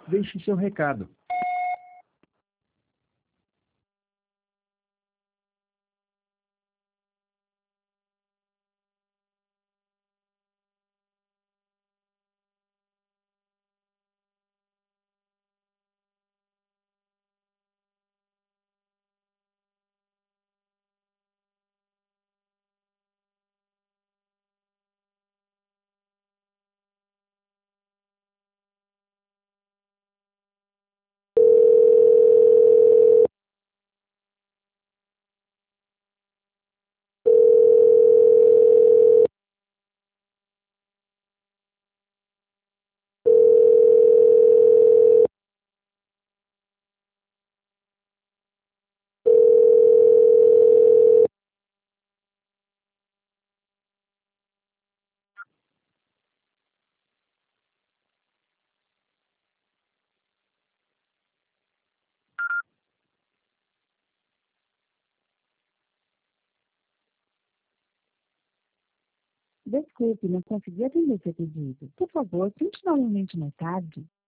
Deixe seu recado. Desculpe, não consegui atender seu pedido. Por favor, tente novamente mais tarde.